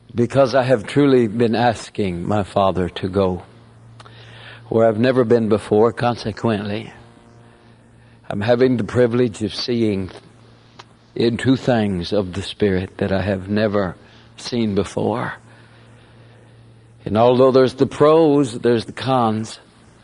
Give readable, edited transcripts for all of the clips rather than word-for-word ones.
because I have truly been asking my Father to go where I've never been before. Consequently, I'm having the privilege of seeing into things of the Spirit that I have never seen before. And although there's the pros, there's the cons.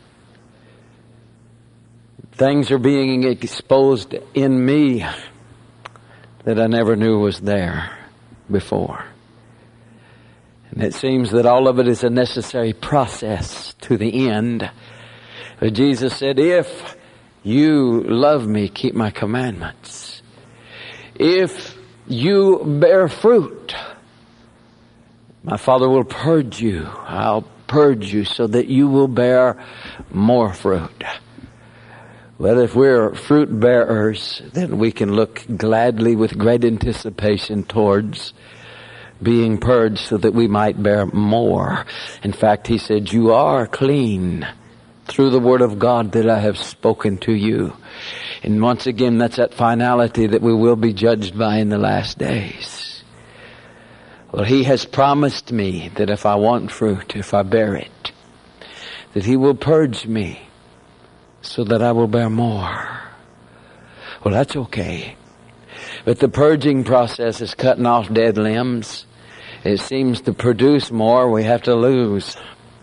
Things are being exposed in me that I never knew was there before. And it seems that all of it is a necessary process to the end. But Jesus said, if you love me, keep my commandments. If you bear fruit, my Father will purge you. I'll purge you so that you will bear more fruit. Well, if we're fruit bearers, then we can look gladly with great anticipation towards being purged so that we might bear more. In fact, he said, you are clean through the word of God that I have spoken to you. And once again, that's that finality that we will be judged by in the last days. Well, he has promised me that if I want fruit, if I bear it, that he will purge me so that I will bear more. Well, that's okay. But the purging process is cutting off dead limbs. It seems to produce more we have to lose.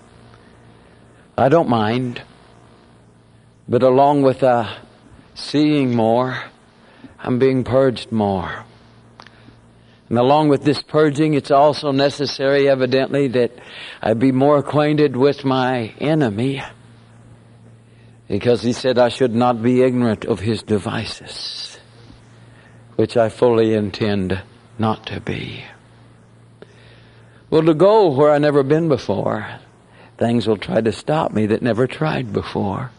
I don't mind. But along with seeing more, I'm being purged more. And along with this purging, it's also necessary, evidently, that I be more acquainted with my enemy. Because he said I should not be ignorant of his devices, which I fully intend not to be. Well, to go where I've never been before, things will try to stop me that never tried before.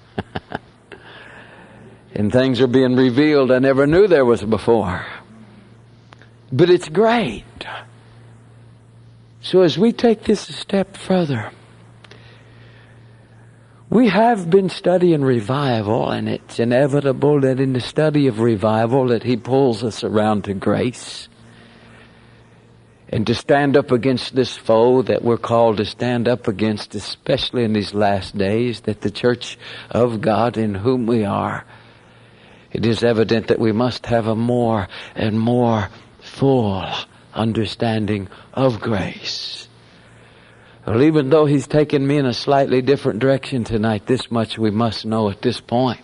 And things are being revealed I never knew there was before. But it's great. So as we take this a step further, we have been studying revival, and it's inevitable that in the study of revival that he pulls us around to grace and to stand up against this foe that we're called to stand up against, especially in these last days, that the church of God in whom we are, it is evident that we must have a more and more full understanding of grace. Well, even though he's taken me in a slightly different direction tonight, this much we must know at this point.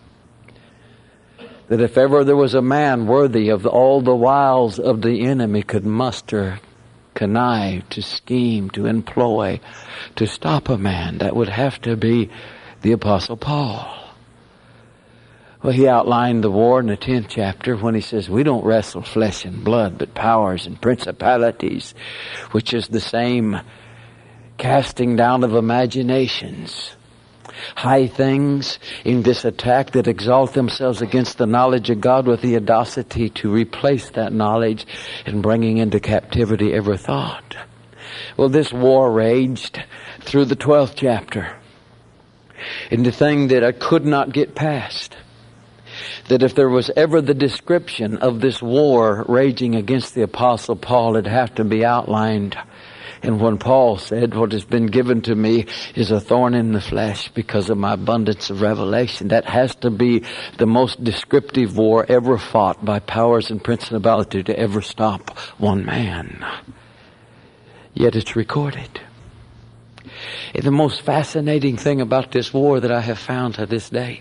That if ever there was a man worthy of all the wiles of the enemy could muster, connive, to scheme, to employ, to stop a man, that would have to be the Apostle Paul. Well, he outlined the war in the 10th chapter when he says, we don't wrestle flesh and blood, but powers and principalities, which is the same casting down of imaginations, high things in this attack that exalt themselves against the knowledge of God with the audacity to replace that knowledge and bringing into captivity every thought. Well, this war raged through the 12th chapter. And the thing that I could not get past, that if there was ever the description of this war raging against the Apostle Paul, it'd have to be outlined. And when Paul said, what has been given to me is a thorn in the flesh because of my abundance of revelation, that has to be the most descriptive war ever fought by powers and principality to ever stop one man. Yet it's recorded. And the most fascinating thing about this war that I have found to this day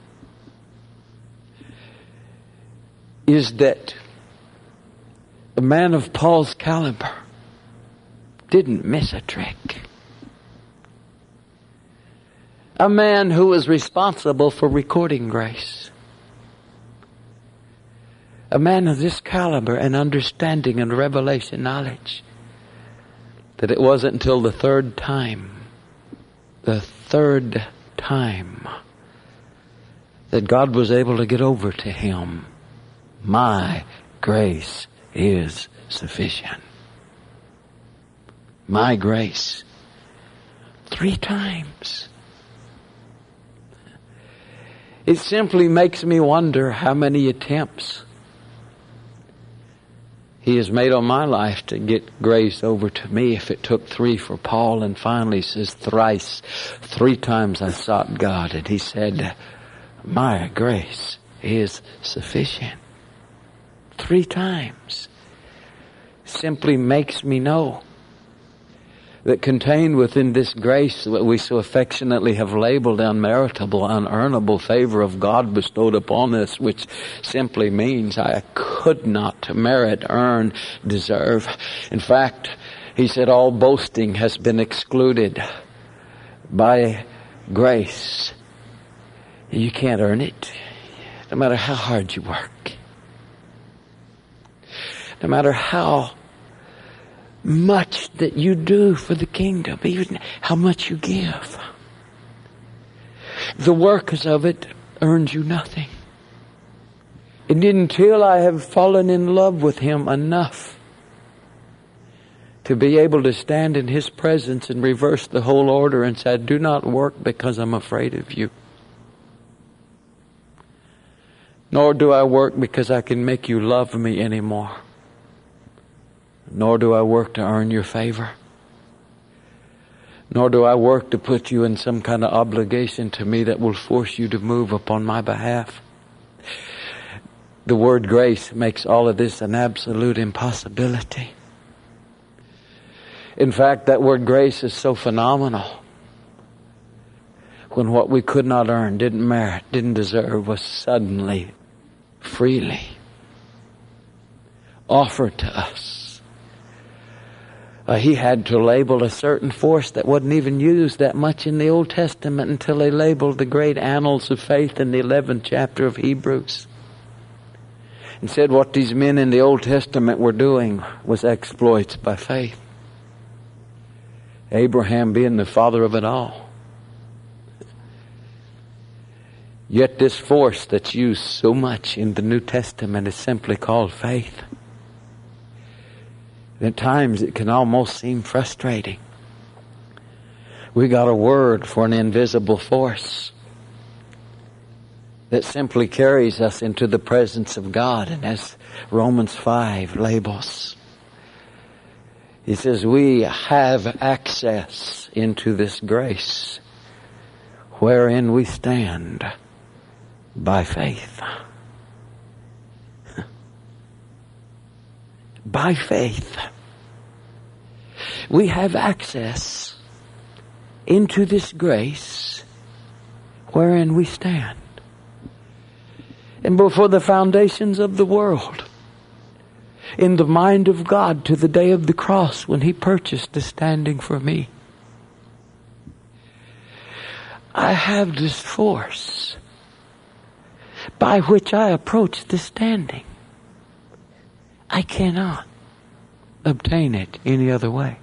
is that a man of Paul's caliber didn't miss a trick. A man who was responsible for recording grace. A man of this caliber and understanding and revelation knowledge, that it wasn't until the third time, that God was able to get over to him. My grace is sufficient. My grace. 3 times. It simply makes me wonder how many attempts He has made on my life to get grace over to me. If it took 3 for Paul, and finally says thrice, 3 times I sought God, and He said, my grace is sufficient. 3 times. Simply makes me know that contained within this grace that we so affectionately have labeled unmeritable, unearnable favor of God bestowed upon us, which simply means I could not merit, earn, deserve. In fact, he said all boasting has been excluded by grace. You can't earn it, no matter how hard you work. No matter how much that you do for the kingdom, even how much you give. The workers of it earns you nothing. And until I have fallen in love with Him enough to be able to stand in His presence and reverse the whole order and say, I do not work because I'm afraid of you. Nor do I work because I can make you love me anymore. Nor do I work to earn your favor. Nor do I work to put you in some kind of obligation to me that will force you to move upon my behalf. The word grace makes all of this an absolute impossibility. In fact, that word grace is so phenomenal. When what we could not earn, didn't merit, didn't deserve, was suddenly, freely offered to us. He had to label a certain force that wasn't even used that much in the Old Testament until they labeled the great annals of faith in the 11th chapter of Hebrews. And said what these men in the Old Testament were doing was exploits by faith. Abraham being the father of it all. Yet this force that's used so much in the New Testament is simply called faith. At times it can almost seem frustrating. We got a word for an invisible force that simply carries us into the presence of God. And as Romans 5 labels, he says we have access into this grace wherein we stand by faith. By faith. We have access into this grace wherein we stand. And before the foundations of the world, in the mind of God to the day of the cross when He purchased the standing for me, I have this force by which I approach the standing. I cannot obtain it any other way.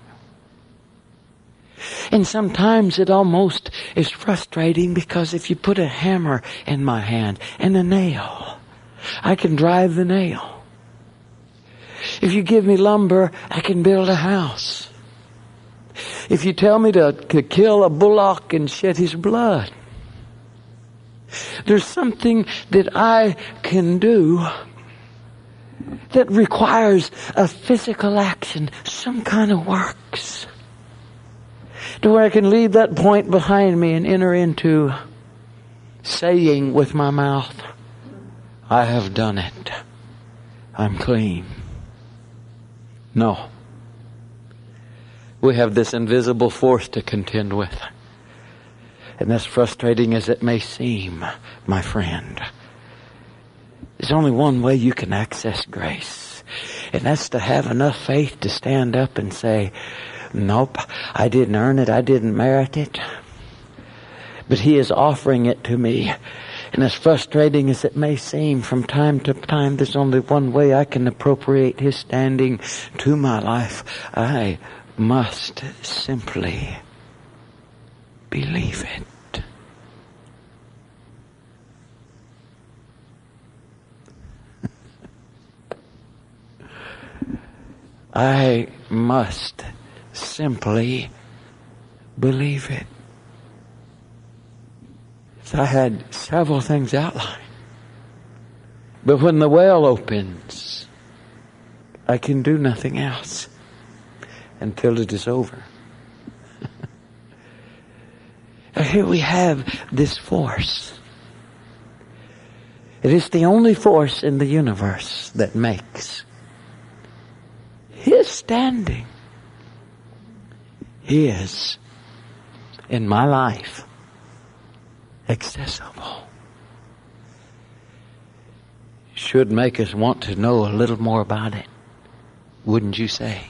And sometimes it almost is frustrating because if you put a hammer in my hand and a nail, I can drive the nail. If you give me lumber, I can build a house. If you tell me to kill a bullock and shed his blood, there's something that I can do that requires a physical action, some kind of works, to where I can leave that point behind me and enter into saying with my mouth, I have done it. I'm clean. No. We have this invisible force to contend with. And as frustrating as it may seem, my friend, there's only one way you can access grace. And that's to have enough faith to stand up and say, nope, I didn't earn it, I didn't merit it. But He is offering it to me. And as frustrating as it may seem, from time to time, there's only one way I can appropriate His standing to my life. I must simply believe it. I must simply believe it. So I had several things outlined. But when the well opens, I can do nothing else until it is over. Here we have this force. It is the only force in the universe that makes His standing, His, in my life, accessible. Should make us want to know a little more about it, wouldn't you say?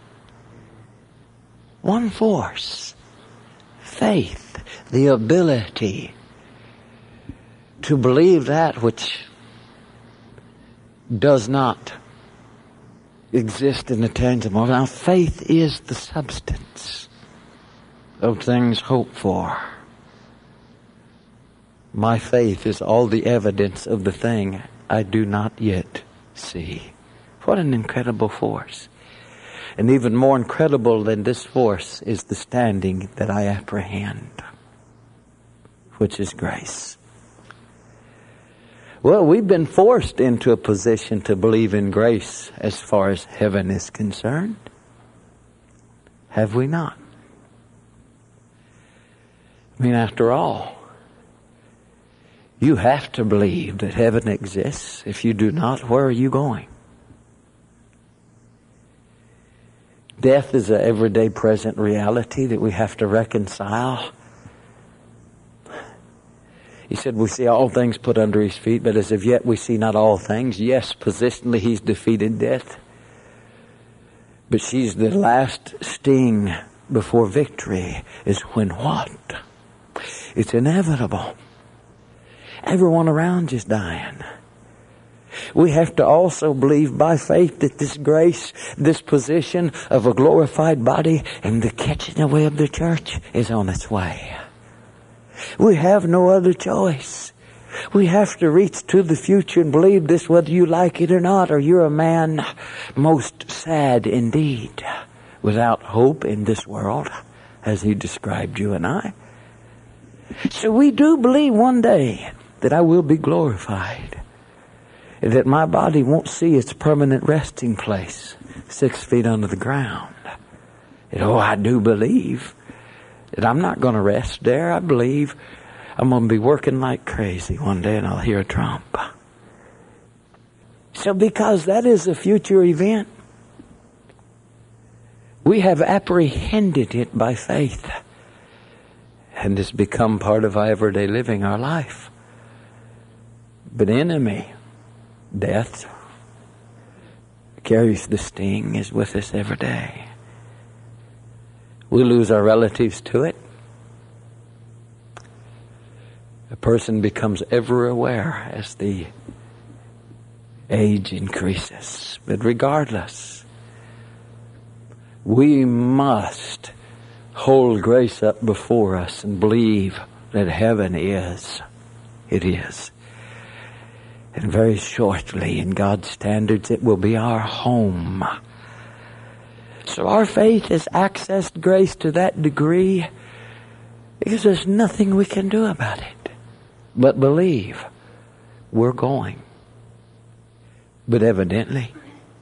One force, faith, the ability to believe that which does not exist in the tangible. Now, faith is the substance of things hoped for. My faith is all the evidence of the thing I do not yet see. What an incredible force. And even more incredible than this force is the standing that I apprehend, which is grace. Well, we've been forced into a position to believe in grace as far as heaven is concerned. Have we not? I mean, after all, you have to believe that heaven exists. If you do not, where are you going? Death is an everyday present reality that we have to reconcile. He said, we see all things put under His feet, but as of yet we see not all things. Yes, positionally He's defeated death. But she's the last sting before victory is when what? It's inevitable. Everyone around you's dying. We have to also believe by faith that this grace, this position of a glorified body and the catching away of the church is on its way. We have no other choice. We have to reach to the future and believe this whether you like it or not, or you're a man most sad indeed, without hope in this world, as He described you and I. So we do believe one day that I will be glorified, that my body won't see its permanent resting place 6 feet under the ground. And I do believe that I'm not going to rest there. I believe I'm going to be working like crazy one day and I'll hear a trump. So because that is a future event, we have apprehended it by faith. And it's become part of our everyday living, our life. But enemy, death, carries the sting, is with us every day. We lose our relatives to it. A person becomes ever aware as the age increases. But regardless, we must hold grace up before us and believe that heaven is. It is. And very shortly, in God's standards, it will be our home. So our faith has accessed grace to that degree because there's nothing we can do about it but believe we're going. But evidently,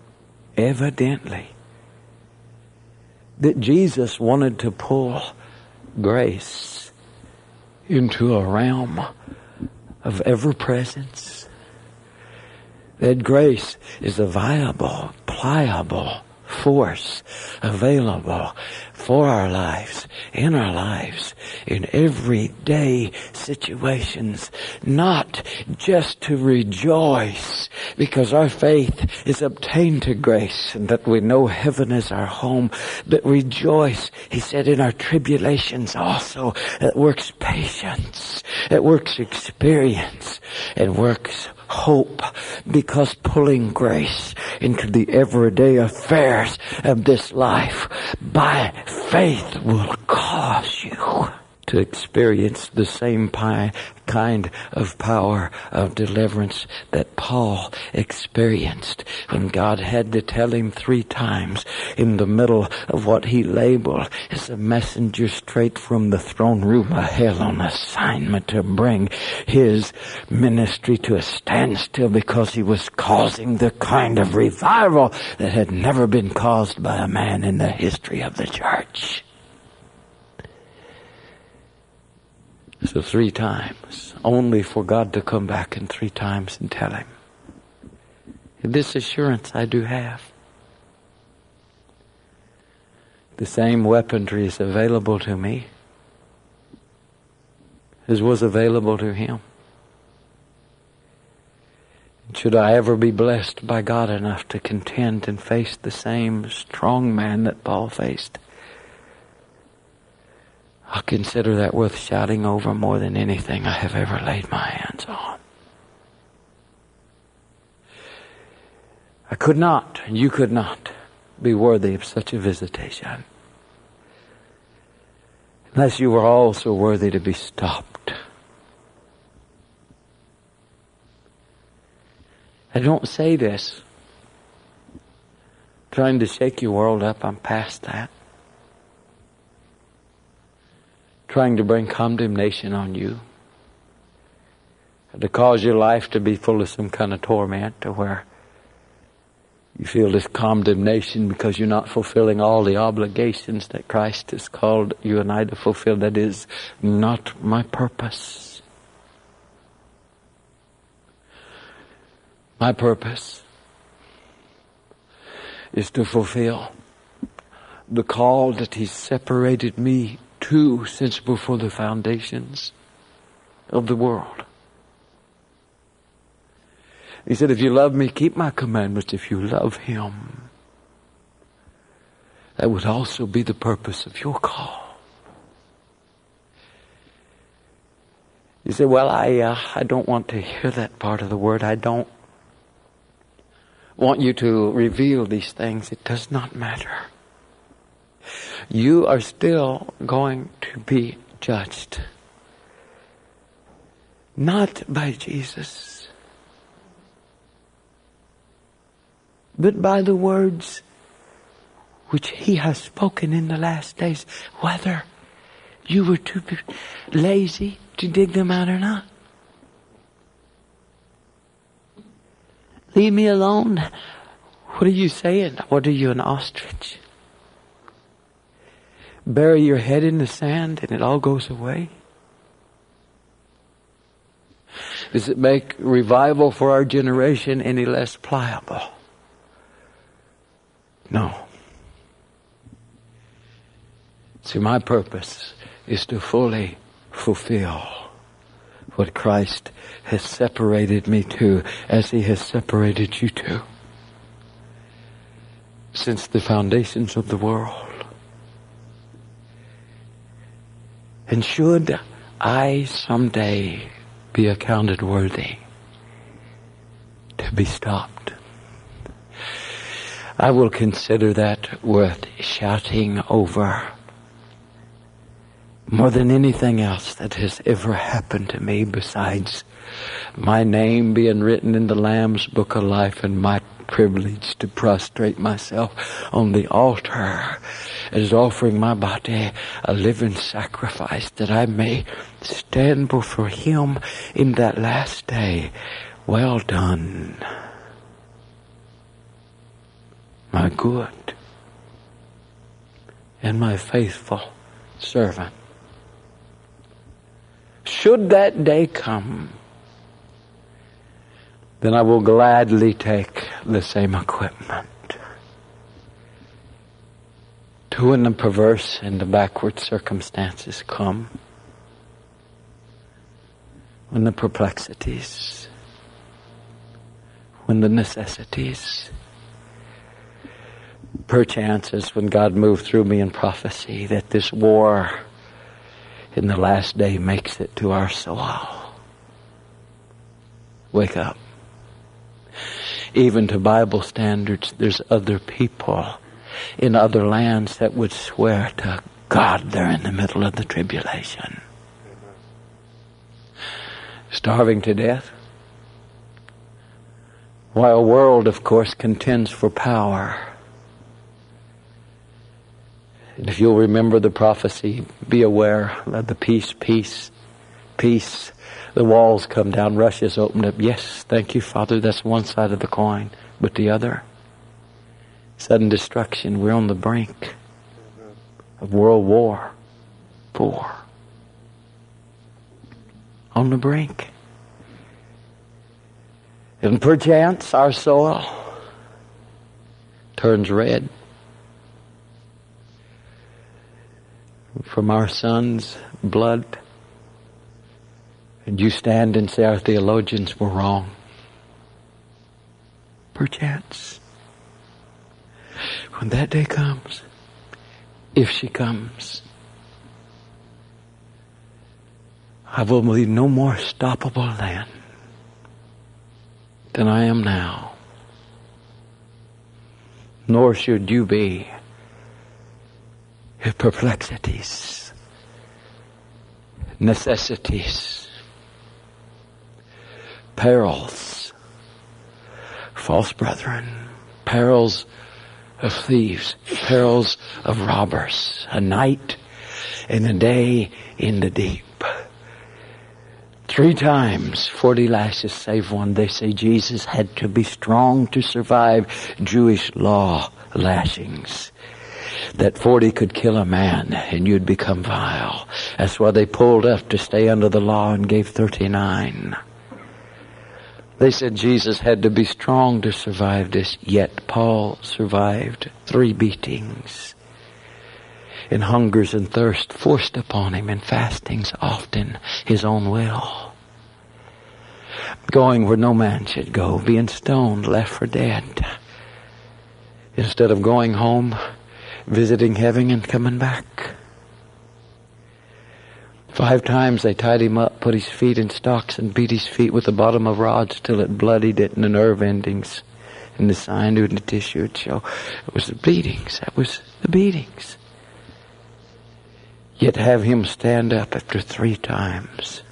that Jesus wanted to pull grace into a realm of ever-presence. That grace is a viable, pliable force available for our lives, in everyday situations, not just to rejoice because our faith is obtained to grace and that we know heaven is our home, but rejoice, He said, in our tribulations also. It works patience, it works experience, it works hope, because pulling grace into the everyday affairs of this life by faith will cause you to experience the same kind of power of deliverance that Paul experienced when God had to tell him 3 times in the middle of what he labeled as a messenger straight from the throne room of hell on assignment to bring his ministry to a standstill because he was causing the kind of revival that had never been caused by a man in the history of the church. So 3 times, only for God to come back in 3 times and tell him, this assurance I do have. The same weaponry is available to me as was available to him. Should I ever be blessed by God enough to contend and face the same strong man that Paul faced, I'll consider that worth shouting over more than anything I have ever laid my hands on. I could not, and you could not, be worthy of such a visitation unless you were also worthy to be stopped. I don't say this trying to shake your world up. I'm past that. Trying to bring condemnation on you, to cause your life to be full of some kind of torment to where you feel this condemnation because you're not fulfilling all the obligations that Christ has called you and I to fulfill. That is not my purpose. My purpose is to fulfill the call that He's separated me to since before the foundations of the world. He said, if you love me, keep my commandments. If you love Him, that would also be the purpose of your call. You say, well, I don't want to hear that part of the word. I don't want you to reveal these things. It does not matter. You are still going to be judged. Not by Jesus, but by the words which He has spoken in the last days, whether you were too lazy to dig them out or not. Leave me alone. What are you saying? What are you, an ostrich? Bury your head in the sand and it all goes away? Does it make revival for our generation any less pliable? No. See, my purpose is to fully fulfill what Christ has separated me to, as He has separated you to, since the foundations of the world. And should I someday be accounted worthy to be stopped, I will consider that worth shouting over more than anything else that has ever happened to me, besides my name being written in the Lamb's Book of Life and my privilege to prostrate myself on the altar as offering my body a living sacrifice, that I may stand before Him in that last day. Well done, my good and my faithful servant. Should that day come, then I will gladly take the same equipment to when the perverse and the backward circumstances come, when the perplexities, when the necessities, perchance as when God moved through me in prophecy that this war in the last day makes it to our soul. Wake up. Even to Bible standards, there's other people in other lands that would swear to God, they're in the middle of the tribulation. Starving to death. While a world, of course, contends for power. And if you'll remember the prophecy, be aware of the peace, peace, peace. The walls come down, Russia's opened up. Yes, thank you, Father, that's one side of the coin. But the other, sudden destruction. We're on the brink of World War IV. On the brink. And perchance our soil turns red from our sons' blood. And you stand and say our theologians were wrong. Perchance. When that day comes, if she comes, I will be no more stoppable then than I am now. Nor should you be. Perplexities, necessities, perils, false brethren, perils of thieves, perils of robbers, a night and a day in the deep. 3 times, 40 lashes save one. They say Jesus had to be strong to survive Jewish law lashings. That 40 could kill a man and you'd become vile. That's why they pulled up to stay under the law and gave 39. They said Jesus had to be strong to survive this, yet Paul survived 3 beatings. And hungers and thirst forced upon him, and fastings often his own will. Going where no man should go, being stoned, left for dead. Instead of going home, visiting heaven and coming back. 5 times they tied him up, put his feet in stocks and beat his feet with the bottom of rods till it bloodied it in the nerve endings and the sinew and the tissue would show. It was the beatings. That was the beatings. Yet have him stand up after 3 times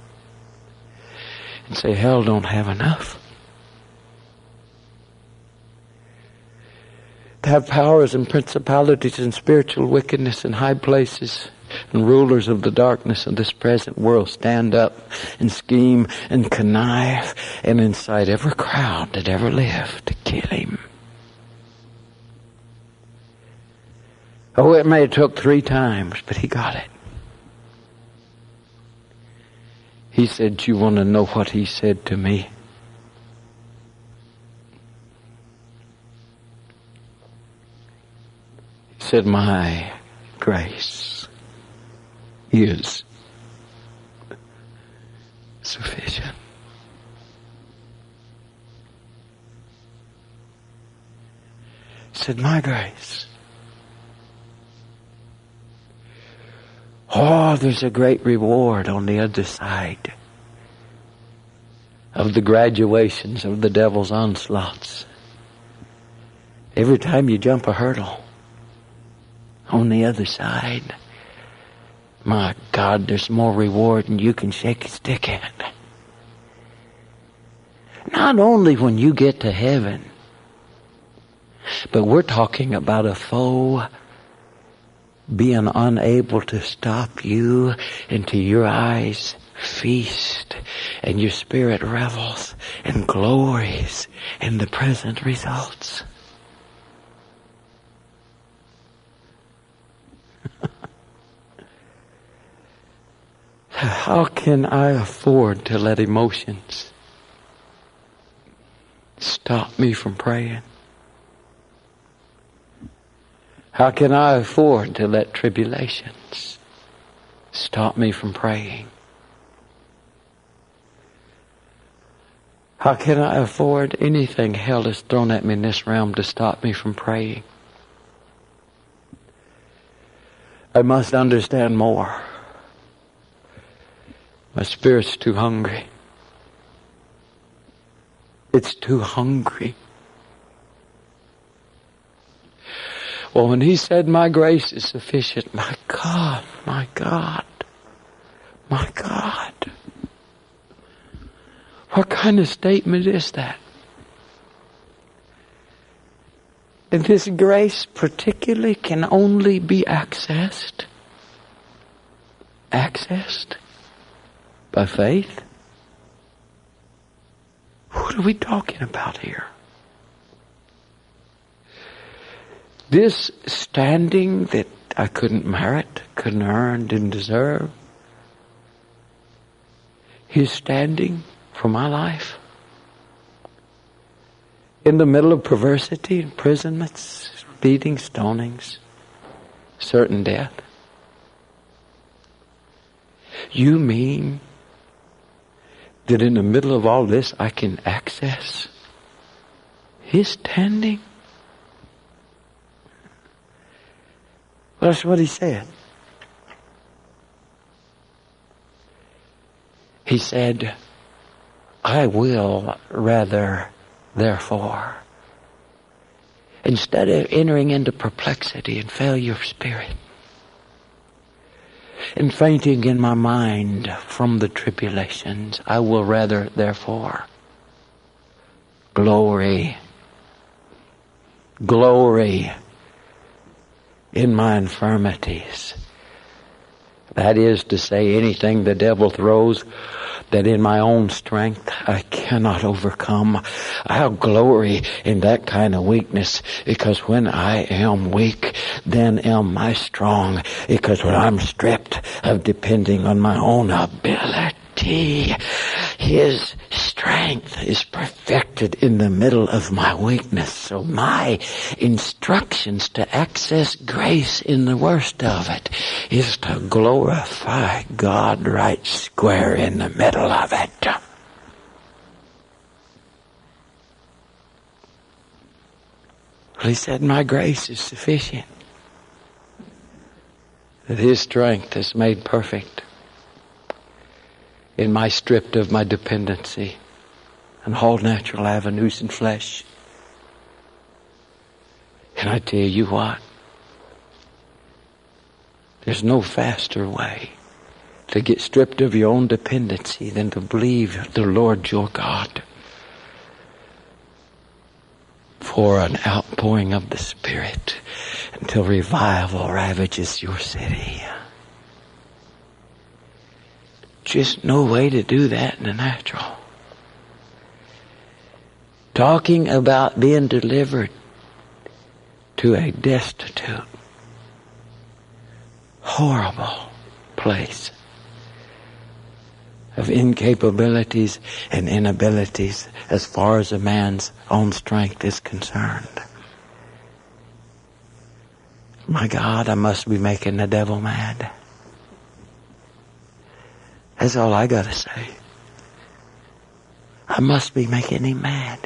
and say, hell don't have enough. To have powers and principalities and spiritual wickedness in high places and rulers of the darkness of this present world stand up and scheme and connive and incite every crowd that ever lived to kill him. Oh, it may have took 3 times, but he got it. He said, you want to know what he said to me? He said, my grace is sufficient. He said, my grace. Oh, there's a great reward on the other side of the graduations of the devil's onslaughts. Every time you jump a hurdle, on the other side, my God, there's more reward than you can shake a stick at. Not only when you get to heaven, but we're talking about a foe being unable to stop you until your eyes feast and your spirit revels and glories in the present results. How can I afford to let emotions stop me from praying? How can I afford to let tribulations stop me from praying? How can I afford anything hell has thrown at me in this realm to stop me from praying? I must understand more. My spirit's too hungry. It's too hungry. Well, when he said, my grace is sufficient, my God, my God, my God. What kind of statement is that? And this grace particularly can only be accessed by faith. What are we talking about here? This standing that I couldn't merit, couldn't earn, didn't deserve. His standing for my life. In the middle of perversity, imprisonments, beatings, stonings, certain death. You mean that in the middle of all this I can access His standing? Well, that's what He said. He said, I will rather, therefore, instead of entering into perplexity and failure of spirit, and fainting in my mind from the tribulations, I will rather, therefore, glory in my infirmities. That is to say, anything the devil throws that in my own strength I cannot overcome. I'll glory in that kind of weakness, because when I am weak, then am I strong. Because when I'm stripped of depending on my own ability, His strength is perfected in the middle of my weakness. So my instructions to access grace in the worst of it is to glorify God right square in the middle of it. He said, my grace is sufficient. That His strength is made perfect in my stripped of my dependency and all natural avenues and flesh. And I tell you what, there's no faster way to get stripped of your own dependency than to believe the Lord your God for an outpouring of the Spirit until revival ravages your city. Just no way to do that in the natural. Talking about being delivered to a destitute, horrible place of incapabilities and inabilities as far as a man's own strength is concerned. My God, I must be making the devil mad. That's all I gotta say. I must be making him mad.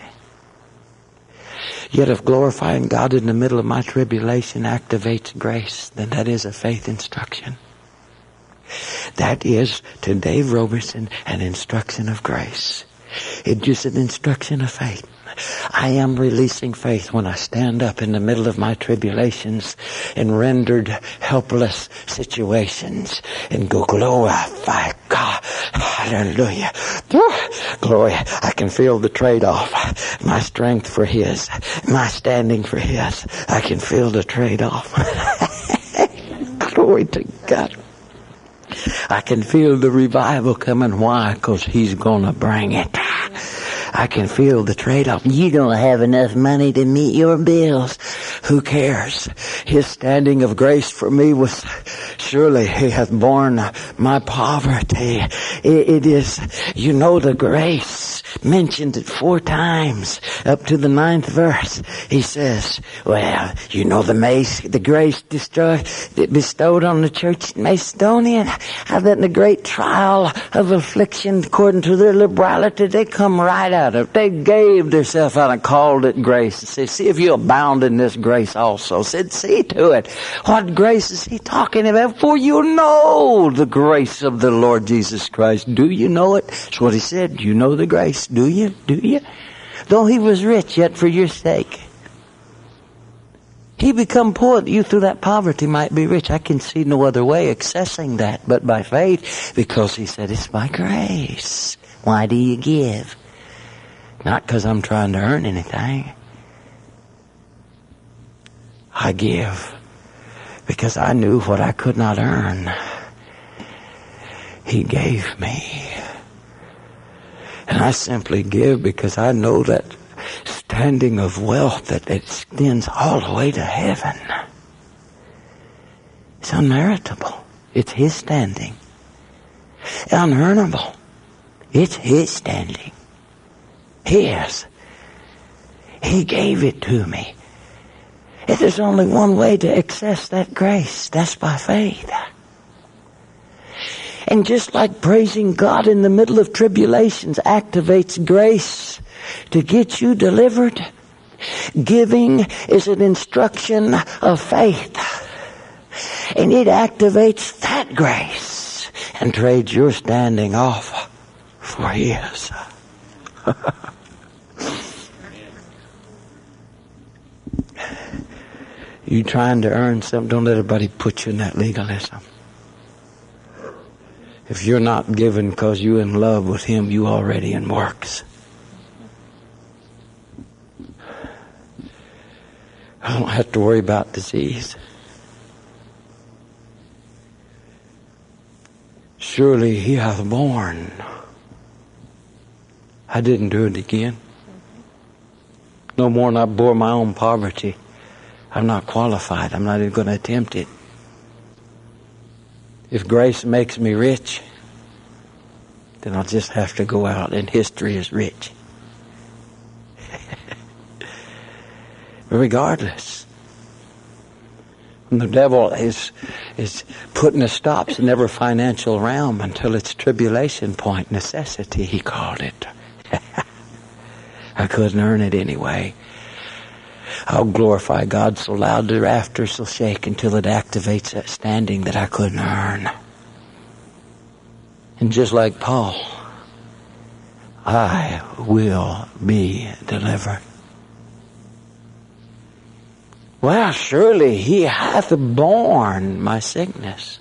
Yet if glorifying God in the middle of my tribulation activates grace, then that is a faith instruction. That is, to Dave Roberson, an instruction of grace. It's just an instruction of faith. I am releasing faith when I stand up in the middle of my tribulations and rendered helpless situations and go glorify God. Hallelujah. Glory. I can feel the trade-off. My strength for His. My standing for His. I can feel the trade-off. Glory to God. I can feel the revival coming. Why? Because He's going to bring it. I can feel the trade-off. You don't have enough money to meet your bills. Who cares? His standing of grace for me was, surely He hath borne my poverty. It is, you know, the grace. Mentioned it 4 times up to the 9th verse. He says, well, you know the grace bestowed on the church in Macedonia, how that in the great trial of affliction, according to their liberality, they come right out of it. They gave themselves out and called it grace. He said, see if you abound in this grace also. Said, see to it. What grace is he talking about? For you know the grace of the Lord Jesus Christ. Do you know it? That's what he said. You know the grace. Do you? Do you? Though he was rich, yet for your sake He become poor that you through that poverty might be rich. I can see no other way accessing that but by faith, because he said, it's by grace. Why do you give? Not because I'm trying to earn anything. I give because I knew what I could not earn, He gave me. And I simply give because I know that standing of wealth that extends all the way to heaven. It's unmeritable. It's His standing. Unearnable. It's His standing. His. He gave it to me. If there's only one way to access that grace, that's by faith. And just like praising God in the middle of tribulations activates grace to get you delivered, giving is an instruction of faith. And it activates that grace and trades your standing off for His. You trying to earn something, don't let everybody put you in that legalism. If you're not giving because you're in love with Him, you already in works. I don't have to worry about disease. Surely He hath borne. I didn't do it again. No more than I bore my own poverty. I'm not qualified. I'm not even going to attempt it. If grace makes me rich, then I'll just have to go out and history is rich. Regardless. And the devil is putting a stops in every financial realm until it's tribulation point, necessity, he called it. I couldn't earn it anyway. I'll glorify God so loud the rafters will shake until it activates that standing that I couldn't earn. And just like Paul, I will be delivered. Well, surely He hath borne my sickness,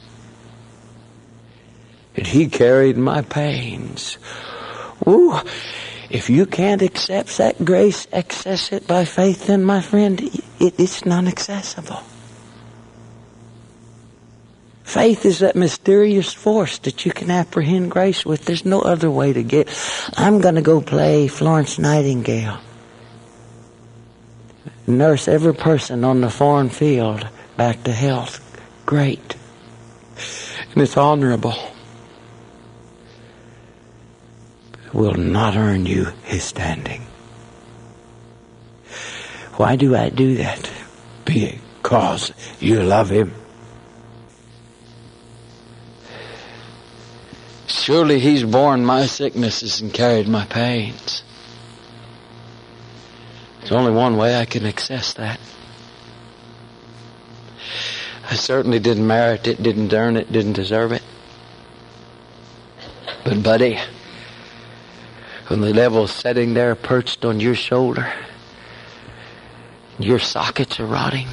and He carried my pains. Ooh, if you can't accept that grace, access it by faith, then my friend, it's non-accessible. Faith is that mysterious force that you can apprehend grace with. There's no other way to get. I'm going to go play Florence Nightingale. Nurse every person on the foreign field back to health. Great. And it's honorable. Will not earn you His standing. Why do I do that? Because you love Him. Surely He's borne my sicknesses and carried my pains. There's only one way I can access that. I certainly didn't merit it, didn't earn it, didn't deserve it. But buddy, when the devil's sitting there perched on your shoulder, your sockets are rotting,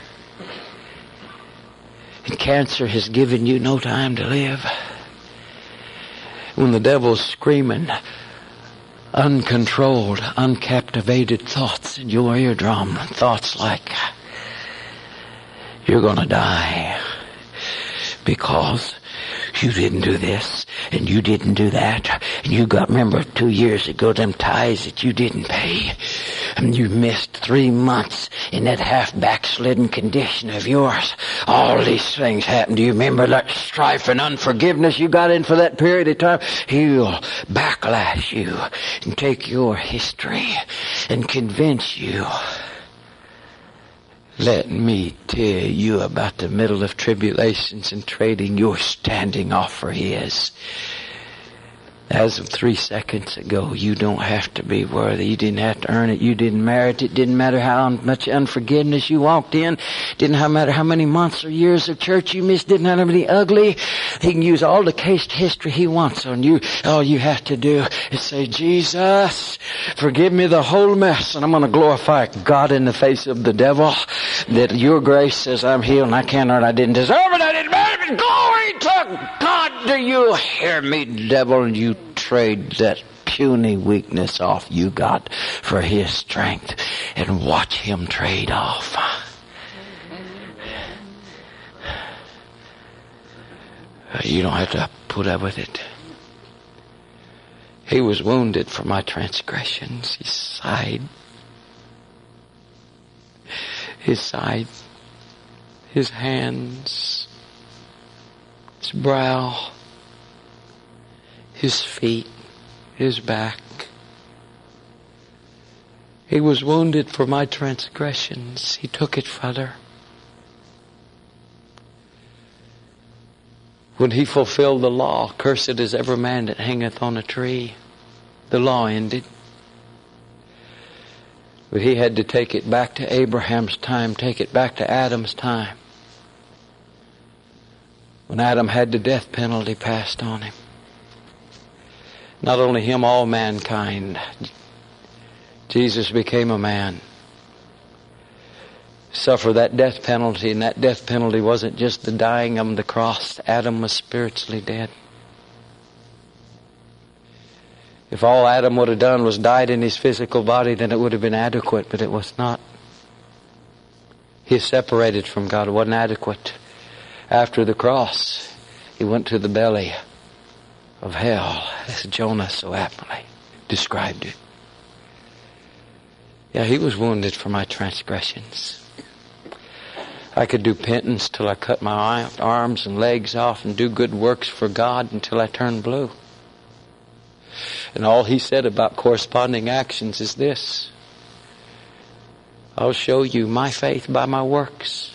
and cancer has given you no time to live, when the devil's screaming uncontrolled, uncaptivated thoughts in your eardrum, thoughts like, you're going to die because you didn't do this and you didn't do that, and you got, remember 2 years ago, them tithes that you didn't pay, and you missed 3 months in that half backslidden condition of yours. All these things happened. Do you remember that strife and unforgiveness you got in for that period of time? He'll backlash you and take your history and convince you. Let me tell you about the middle of tribulations and trading your standing off for His. As of 3 seconds ago, you don't have to be worthy. You didn't have to earn it. You didn't merit it. Didn't matter how much unforgiveness you walked in. Didn't matter how many months or years of church you missed. Didn't matter how many ugly. He can use all the case history he wants on you. All you have to do is say, Jesus, forgive me the whole mess. And I'm going to glorify God in the face of the devil. That your grace says I'm healed and I can't earn it. I didn't deserve it. I didn't merit it. Glory to God. Do you hear me, devil? And you trade that puny weakness off you got for His strength and watch Him trade off. You don't have to put up with it. He was wounded for my transgressions. He sighed. His side, His hands, His brow, His feet, His back. He was wounded for my transgressions. He took it, Father. When He fulfilled the law, cursed is every man that hangeth on a tree. The law ended. But He had to take it back to Abraham's time, take it back to Adam's time. When Adam had the death penalty passed on him. Not only him, all mankind. Jesus became a man. Suffered that death penalty, and that death penalty wasn't just the dying on the cross. Adam was spiritually dead. If all Adam would have done was died in his physical body, then it would have been adequate, but it was not. He is separated from God. It wasn't adequate. After the cross, He went to the belly of hell, as Jonah so aptly described it. Yeah, He was wounded for my transgressions. I could do penance till I cut my arms and legs off and do good works for God until I turned blue. And all He said about corresponding actions is this: I'll show you my faith by my works.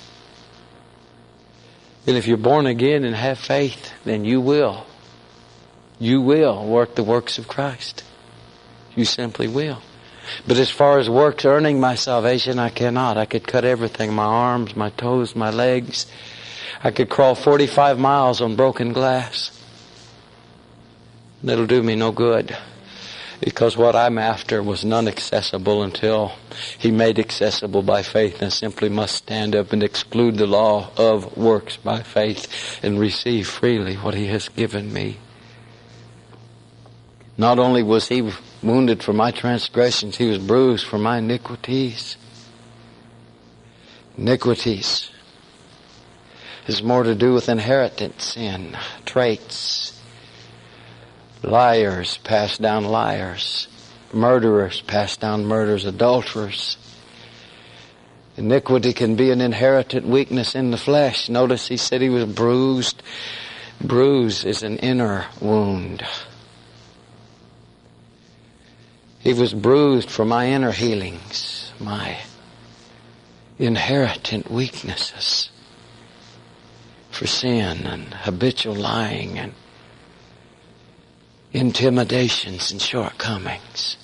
And if you're born again and have faith, then you will work the works of Christ. You simply will. But as far as works earning my salvation, I cannot. I could cut everything, my arms, my toes, my legs. I could crawl 45 miles on broken glass. That'll do me no good. Because what I'm after was non-accessible until He made accessible by faith, and simply must stand up and exclude the law of works by faith and receive freely what He has given me. Not only was He wounded for my transgressions, He was bruised for my iniquities. Iniquities has more to do with inheritance sin, traits. Liars pass down liars. Murderers pass down murders. Adulterers. Iniquity can be an inherited weakness in the flesh. Notice He said He was bruised. Bruise is an inner wound. He was bruised for my inner healings, my inherited weaknesses, for sin and habitual lying and intimidations and shortcomings.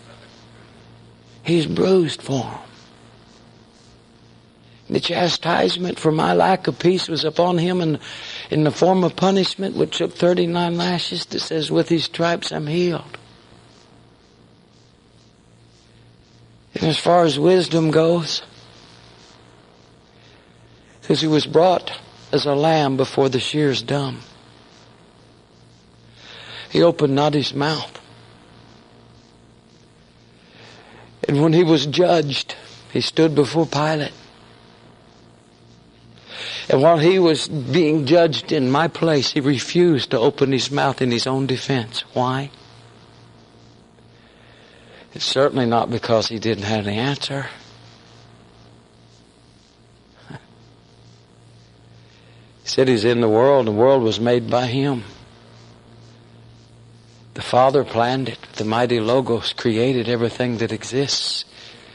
He's bruised for them. The chastisement for my lack of peace was upon Him in the form of punishment, which took 39 lashes, that says, with His stripes I'm healed. And as far as wisdom goes, it says He was brought as a lamb before the shears dumb. He opened not His mouth. And when He was judged, He stood before Pilate. And while He was being judged in my place, He refused to open His mouth in His own defense. Why? It's certainly not because He didn't have the answer. He said He's in the world, and the world was made by Him. The Father planned it. The mighty Logos created everything that exists.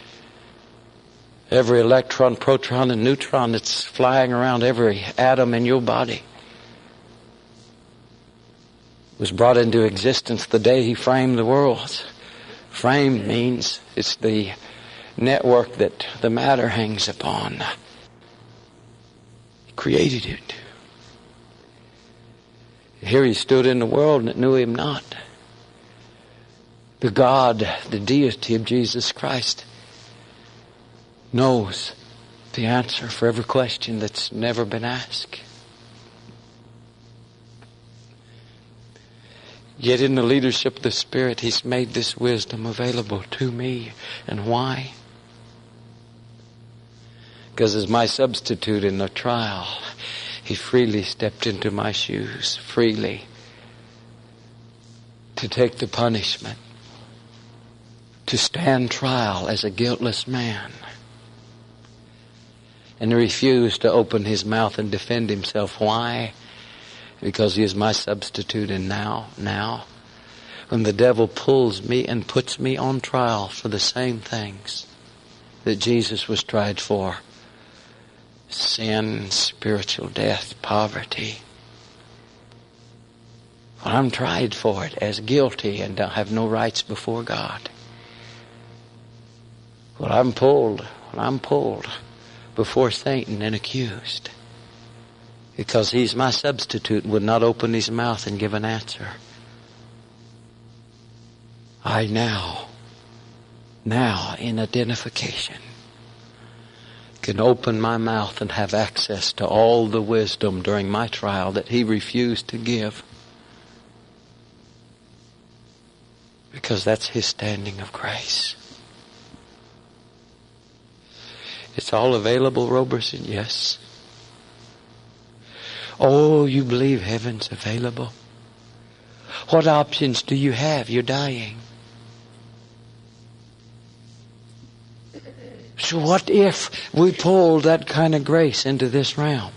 Every electron, proton, and neutron that's flying around every atom in your body. was brought into existence the day He framed the world. Framed means it's the network that the matter hangs upon. He created it. Here He stood in the world and it knew Him not. The God, the deity of Jesus Christ, knows the answer for every question that's never been asked. Yet in the leadership of the Spirit, He's made this wisdom available to me. And why? Because as my substitute in the trial, He freely stepped into my shoes, freely, to take the punishment, to stand trial as a guiltless man, and refused to open His mouth and defend Himself. Why? Because He is my substitute. And now, when the devil pulls me and puts me on trial for the same things that Jesus was tried for, sin, spiritual death, poverty, well, I'm tried for it as guilty and don't have no rights before God. Well, I'm pulled before Satan and accused, because he's my substitute and would not open his mouth and give an answer. I now in identification can open my mouth and have access to all the wisdom during my trial that he refused to give, because that's his standing of grace. It's all available, Roberson? Yes. Oh, you believe heaven's available? What options do you have? You're dying. So what if we pulled that kind of grace into this realm?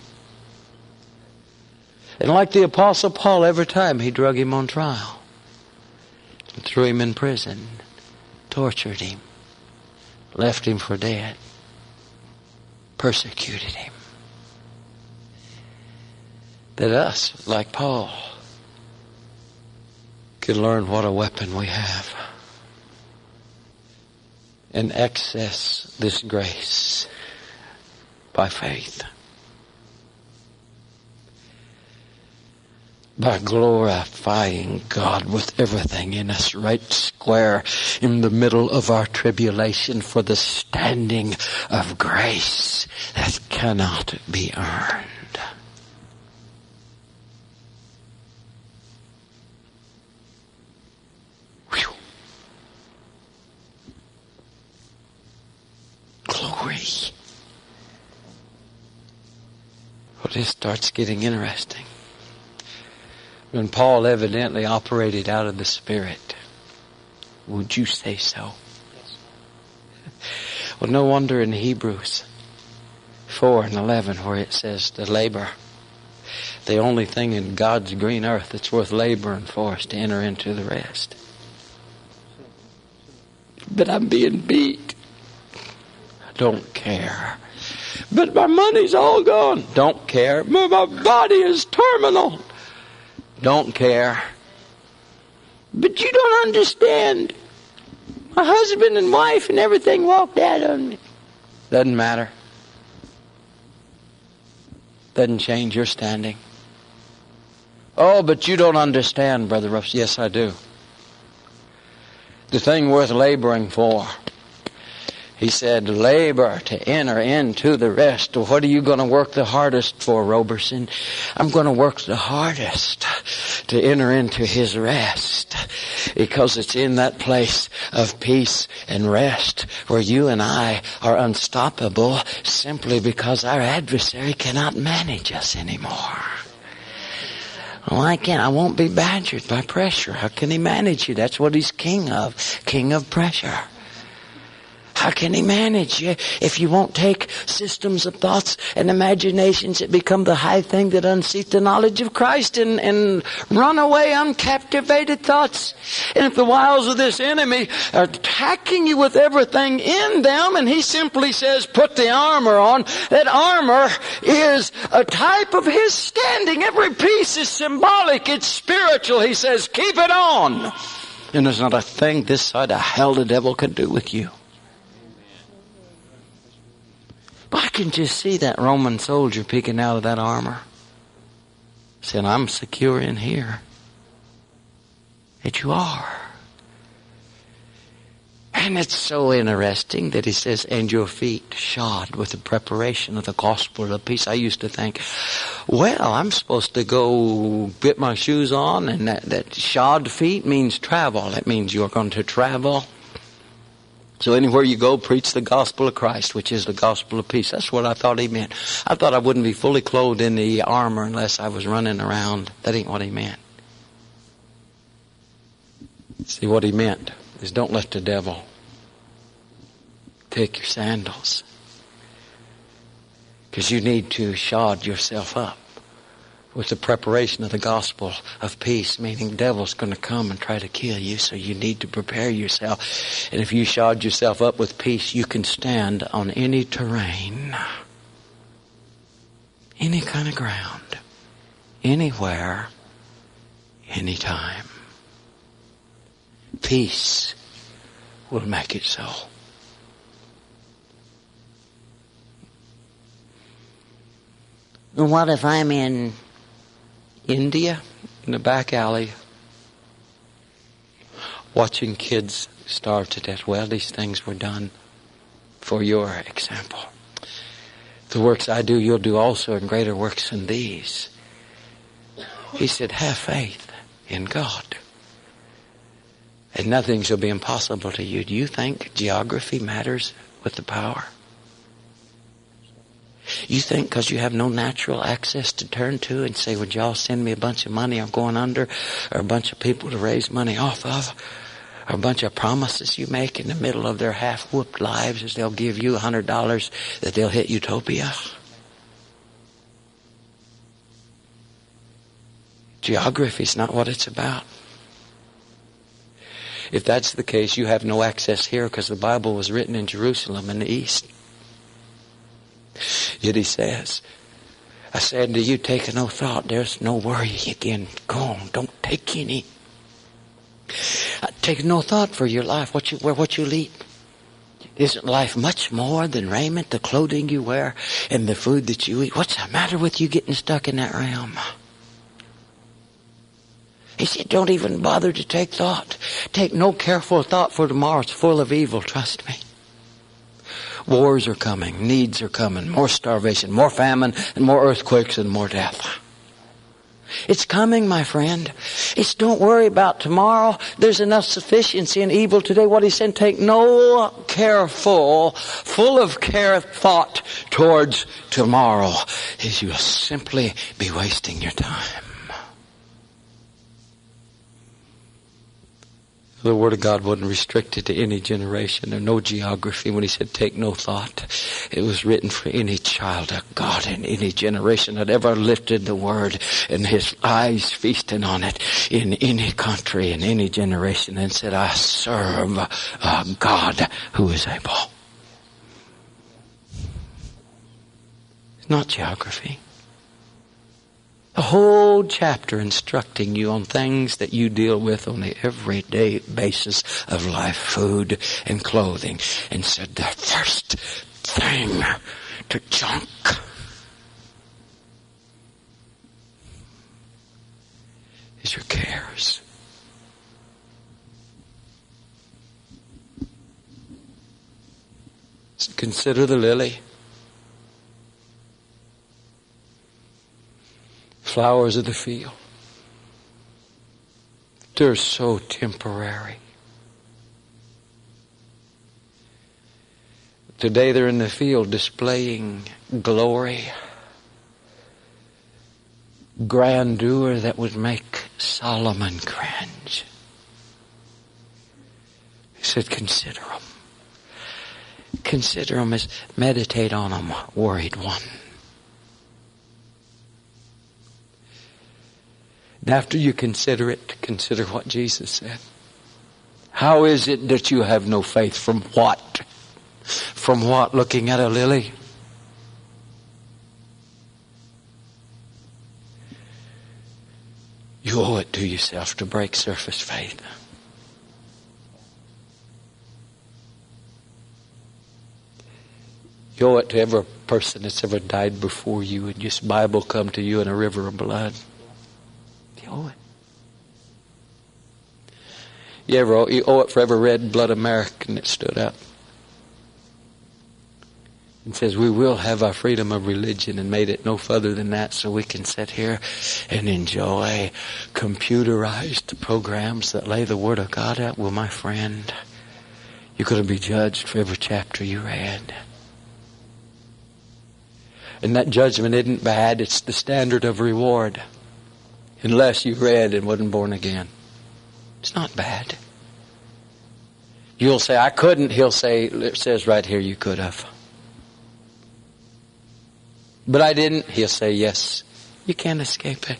And like the Apostle Paul, every time he drug him on trial, threw him in prison, tortured him, left him for dead, persecuted him. That us, like Paul, could learn what a weapon we have and access this grace by faith, by glorifying God with everything in us, right square in the middle of our tribulation, for the standing of grace that cannot be earned. Whew. Glory. Well, this starts getting interesting. When Paul evidently operated out of the Spirit. Would you say so? Yes. Well, no wonder in Hebrews 4:11 where it says to labor. The only thing in God's green earth that's worth laboring for is to enter into the rest. But I'm being beat. I don't care. But my money's all gone. Don't care. My body is terminal. Don't care. But you don't understand. My husband and wife and everything walked out on me. Doesn't matter. Doesn't change your standing. Oh, but you don't understand, Brother Ruffs. Yes, I do. The thing worth laboring for. He said, labor to enter into the rest. What are you going to work the hardest for, Roberson? I'm going to work the hardest to enter into His rest. Because it's in that place of peace and rest where you and I are unstoppable simply because our adversary cannot manage us anymore. Well, I can't. I won't be badgered by pressure. How can he manage you? That's what he's king of pressure. How can he manage you if you won't take systems of thoughts and imaginations that become the high thing that unseat the knowledge of Christ and run away uncaptivated thoughts? And if the wiles of this enemy are attacking you with everything in them, and he simply says, put the armor on, that armor is a type of his standing. Every piece is symbolic. It's spiritual. He says, keep it on. And there's not a thing this side of hell the devil can do with you. But I can just see that Roman soldier peeking out of that armor, saying, I'm secure in here. That you are. And it's so interesting that he says, and your feet shod with the preparation of the gospel of peace. I used to think, well, I'm supposed to go get my shoes on, and that shod feet means travel. It means you're going to travel. So anywhere you go, preach the gospel of Christ, which is the gospel of peace. That's what I thought he meant. I thought I wouldn't be fully clothed in the armor unless I was running around. That ain't what he meant. See, what he meant is don't let the devil take your sandals. Because you need to shod yourself up with the preparation of the gospel of peace, meaning the devil's going to come and try to kill you, so you need to prepare yourself. And if you shod yourself up with peace, you can stand on any terrain, any kind of ground, anywhere, anytime. Peace will make it so. And what if I'm in India, in the back alley, watching kids starve to death? Well, these things were done for your example. The works I do, you'll do also, and greater works than these. He said, have faith in God, and nothing shall be impossible to you. Do you think geography matters with the power? You think because you have no natural access to turn to and say, would y'all send me a bunch of money I'm going under, or a bunch of people to raise money off of, or a bunch of promises you make in the middle of their half-whooped lives as they'll give you $100 that they'll hit utopia? Geography's not what it's about. If that's the case, you have no access here because the Bible was written in Jerusalem in the east. Yet he says, I said to you, take no thought. There's no worry again. Go on, don't take any. Take no thought for your life, what you'll eat. Isn't life much more than raiment, the clothing you wear, and the food that you eat? What's the matter with you getting stuck in that realm? He said, don't even bother to take thought. Take no careful thought for tomorrow. It's full of evil, trust me. Wars are coming, needs are coming, more starvation, more famine, and more earthquakes and more death. It's coming, my friend. It's don't worry about tomorrow. There's enough sufficiency in evil today. What he said, take no careful, full of care thought towards tomorrow. Is you'll simply be wasting your time. The Word of God wasn't restricted to any generation or no geography when he said take no thought. It was written for any child of God in any generation that ever lifted the Word and his eyes feasting on it in any country, in any generation, and said, I serve a God who is able. It's not geography. A whole chapter instructing you on things that you deal with on the everyday basis of life, food and clothing. And said the first thing to junk is your cares. Consider the lily. Flowers of the field. They're so temporary. Today they're in the field displaying glory, grandeur that would make Solomon cringe. He said, consider them. Consider them as, meditate on them, worried one. And after you consider it, consider what Jesus said. How is it that you have no faith? From what? From what? Looking at a lily? You owe it to yourself to break surface faith. You owe it to every person that's ever died before you and this Bible come to you in a river of blood. You owe it. You owe it for every red blood American that stood up and says we will have our freedom of religion and made it no further than that so we can sit here and enjoy computerized programs that lay the Word of God out. Well, my friend, you're going to be judged for every chapter you read. And that judgment isn't bad. It's the standard of reward. Unless you read and wasn't born again. It's not bad. You'll say, I couldn't. He'll say, it says right here, you could have. But I didn't. He'll say, yes. You can't escape it.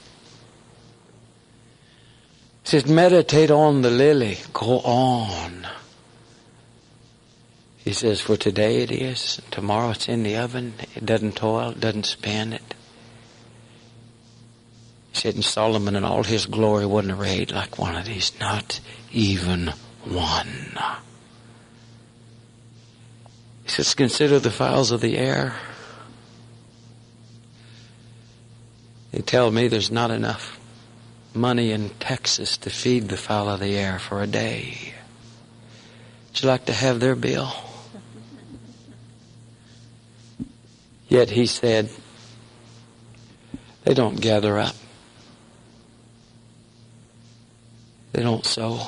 He says, meditate on the lily. Go on. He says, for today it is. Tomorrow it's in the oven. It doesn't toil. It doesn't spin it. He said, and Solomon in all his glory wasn't arrayed like one of these. Not even one. He says, consider the fowls of the air. They tell me there's not enough money in Texas to feed the fowl of the air for a day. Would you like to have their bill? Yet he said, they don't gather up. They don't sow.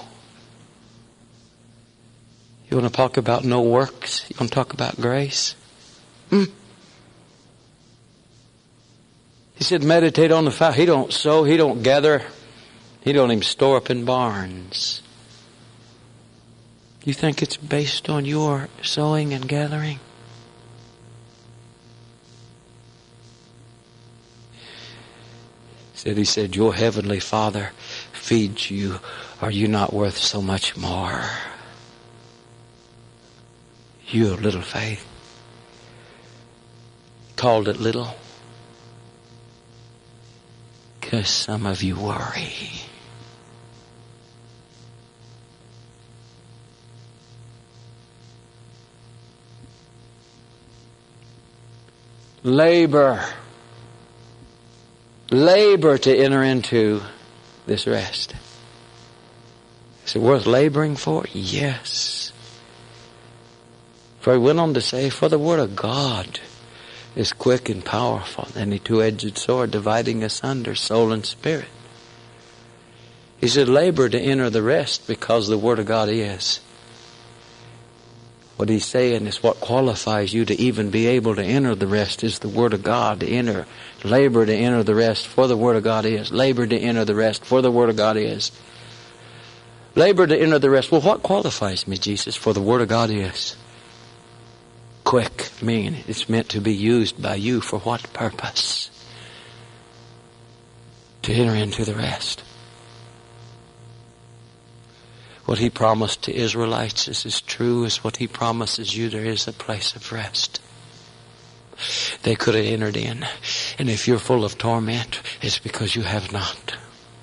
You want to talk about no works? You want to talk about grace? He said, meditate on the fowl. He don't sow. He don't gather. He don't even store up in barns. You think it's based on your sowing and gathering? He said, your heavenly Father feeds you. Are you not worth so much more? You have little faith. Called it little because some of you worry. Labor to enter into this rest. Is it worth laboring for? Yes. For he went on to say, for the Word of God is quick and powerful, and a two-edged sword dividing asunder soul and spirit. He said, labor to enter the rest because the Word of God is. What he's saying is what qualifies you to even be able to enter the rest is the Word of God. To enter, labor to enter the rest, for the Word of God is. Labor to enter the rest, for the Word of God is. Labor to enter the rest. Well, what qualifies me, Jesus? For the Word of God is. Quick, meaning it's meant to be used by you for what purpose? To enter into the rest. What he promised to Israelites is as true as what he promises you. There is a place of rest. They could have entered in. And if you're full of torment, it's because you have not.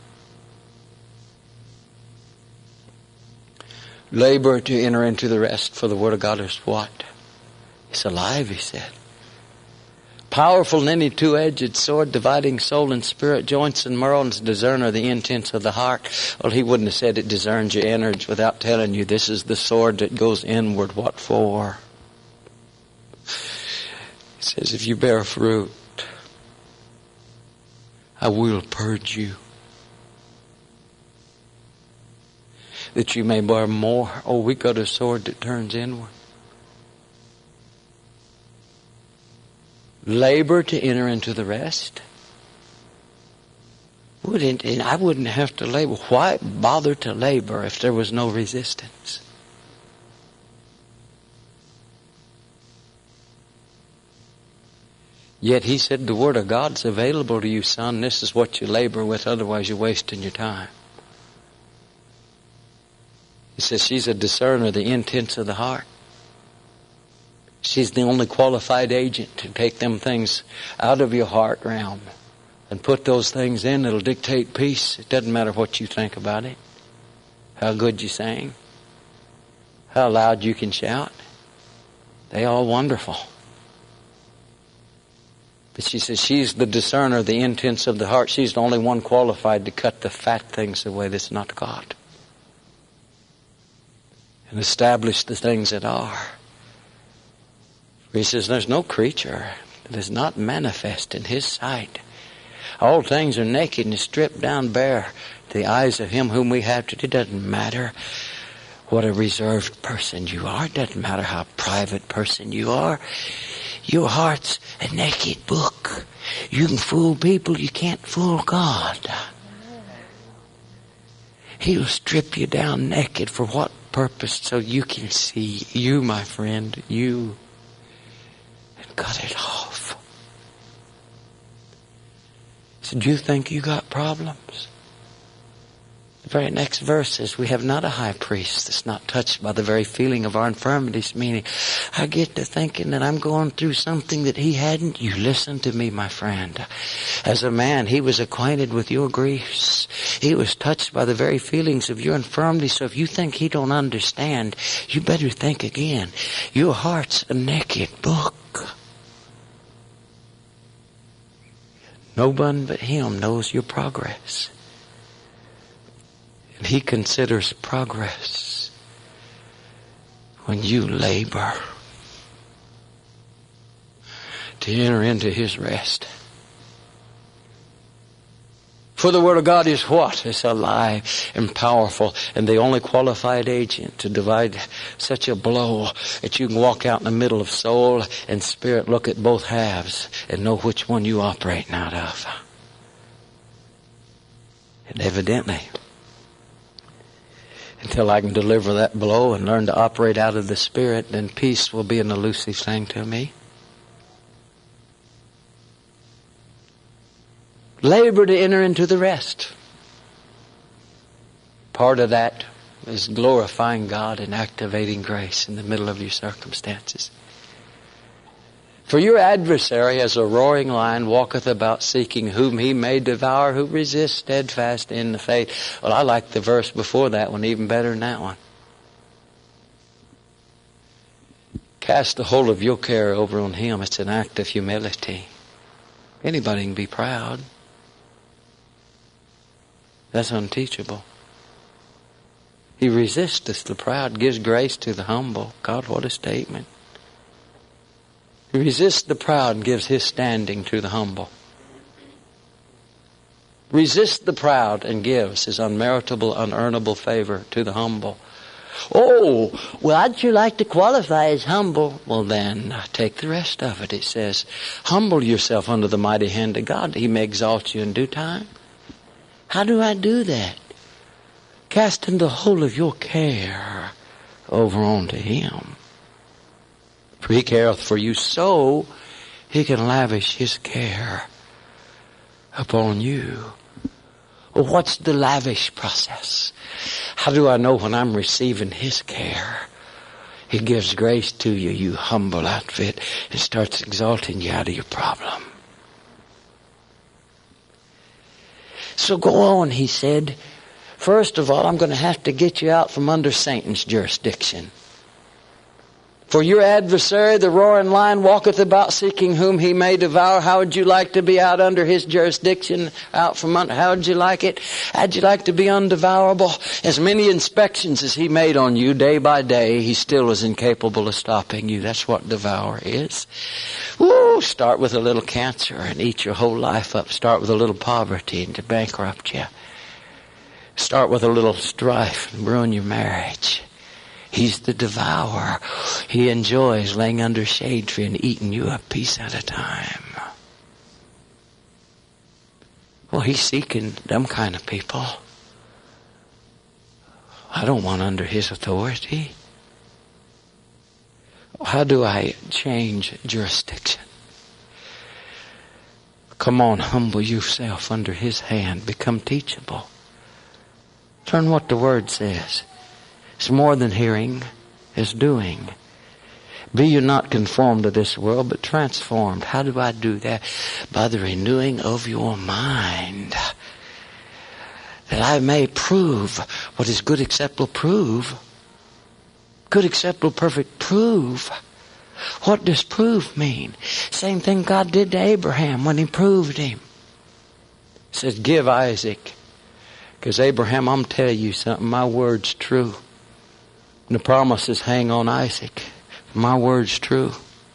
Labor to enter into the rest, for the Word of God is what? It's alive, he said. Powerful than any two-edged sword, dividing soul and spirit, joints and marrows, discerner the intents of the heart. Well, he wouldn't have said it discerns your innards without telling you this is the sword that goes inward. What for? He says, if you bear fruit, I will purge you, that you may bear more. Oh, we got a sword that turns inward. Labor to enter into the rest. I wouldn't have to labor. Why bother to labor if there was no resistance? Yet he said the Word of God's available to you, son. This is what you labor with, otherwise you're wasting your time. He says she's a discerner of the intents of the heart. She's the only qualified agent to take them things out of your heart realm and put those things in that'll dictate peace. It doesn't matter what you think about it, how good you sing, how loud you can shout. They all wonderful. But she says she's the discerner of the intents of the heart. She's the only one qualified to cut the fat things away that's not God and establish the things that are. He says there's no creature that is not manifest in His sight. All things are naked and stripped down bare to the eyes of Him whom we have to. It doesn't matter what a reserved person you are. It doesn't matter how private person you are. Your heart's a naked book. You can fool people, you can't fool God. He'll strip you down naked for what purpose? So you can see you, my friend, you. Cut it off. So do you think you got problems? The very next verse says, we have not a high priest that's not touched by the very feeling of our infirmities. Meaning, I get to thinking that I'm going through something that He hadn't. You listen to me, my friend. As a man, He was acquainted with your griefs. He was touched by the very feelings of your infirmities. So if you think He don't understand, you better think again. Your heart's a naked book. No one but Him knows your progress. And He considers progress when you labor to enter into His rest. For the Word of God is what? It's alive and powerful and the only qualified agent to divide such a blow that you can walk out in the middle of soul and spirit, look at both halves and know which one you're operating out of. And evidently, until I can deliver that blow and learn to operate out of the Spirit, then peace will be an elusive thing to me. Labor to enter into the rest. Part of that is glorifying God and activating grace in the middle of your circumstances. For your adversary as a roaring lion walketh about seeking whom he may devour, who resists steadfast in the faith. Well, I like the verse before that one even better than that one. Cast the whole of your care over on Him. It's an act of humility. Anybody can be proud. That's unteachable. He resisteth the proud, gives grace to the humble. God, what a statement. He resists the proud and gives His standing to the humble. Resist the proud and gives His unmeritable, unearnable favor to the humble. Oh, well, I'd sure like to qualify as humble. Well, then, take the rest of it. It says, humble yourself under the mighty hand of God. He may exalt you in due time. How do I do that? Casting the whole of your care over onto Him. For He careth for you, so He can lavish His care upon you. Well, what's the lavish process? How do I know when I'm receiving His care? He gives grace to you, you humble outfit, and starts exalting you out of your problem. So go on, He said. First of all, I'm going to have to get you out from under Satan's jurisdiction. For your adversary, the roaring lion, walketh about seeking whom he may devour. How would you like to be out under his jurisdiction? Out from under? How would you like it? How'd you like to be undevourable? As many inspections as he made on you day by day, he still is incapable of stopping you. That's what devour is. Woo! Start with a little cancer and eat your whole life up. Start with a little poverty and to bankrupt you. Start with a little strife and ruin your marriage. He's the devourer. He enjoys laying under a shade tree and eating you a piece at a time. Well, he's seeking them kind of people. I don't want under his authority. How do I change jurisdiction? Come on, humble yourself under His hand. Become teachable. Learn what the Word says. It's more than hearing, it's doing. Be you not conformed to this world, but transformed. How do I do that? By the renewing of your mind. That I may prove what is good, acceptable, prove. Good, acceptable, perfect, prove. What does prove mean? Same thing God did to Abraham when He proved him. He says, give Isaac. Because Abraham, I'm telling you something, my word's true. And the promises hang on Isaac. My word's true.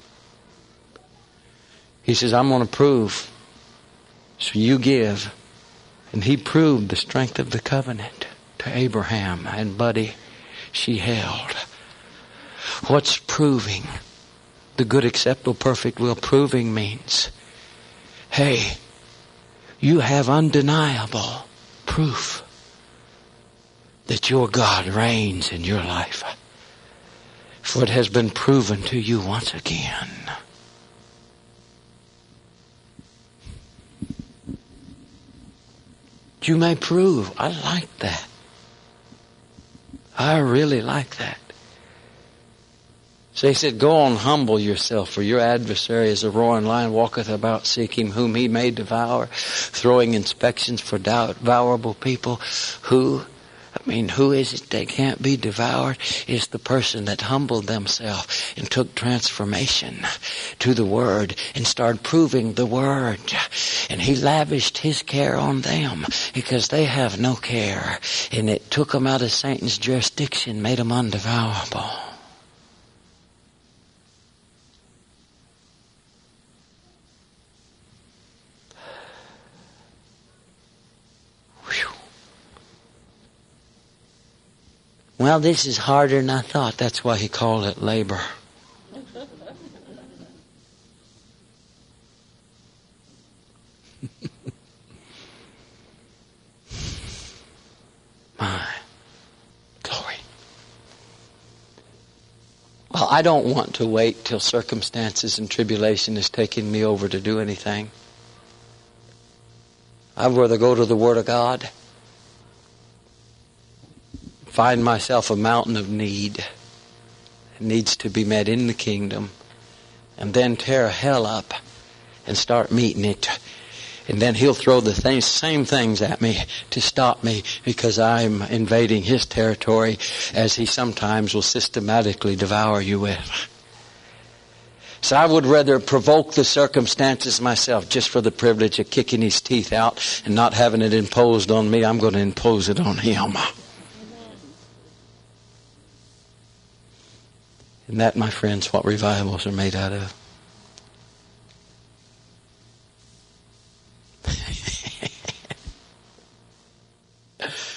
He says, I'm going to prove. So you give. And He proved the strength of the covenant to Abraham. And buddy, she held. What's proving? The good, acceptable, perfect will. Proving means, hey, you have undeniable proof that your God reigns in your life. For it has been proven to you once again. You may prove. I like that. I really like that. So He said, go on, humble yourself, for your adversary is a roaring lion, walketh about seeking whom he may devour, throwing inspections for devourable people. Who is it that can't be devoured? It's the person that humbled themselves and took transformation to the Word and started proving the Word. And He lavished His care on them because they have no care. And it took them out of Satan's jurisdiction, made them undevourable. Well, this is harder than I thought. That's why He called it labor. My glory. Well, I don't want to wait till circumstances and tribulation is taking me over to do anything. I'd rather go to the Word of God. Find myself a mountain of need that needs to be met in the kingdom, and then tear hell up and start meeting it. And then He'll throw the same things at me to stop me because I'm invading His territory, as He sometimes will systematically devour you with. So I would rather provoke the circumstances myself just for the privilege of kicking His teeth out and not having it imposed on me. I'm going to impose it on Him. And that, my friends, what revivals are made out of.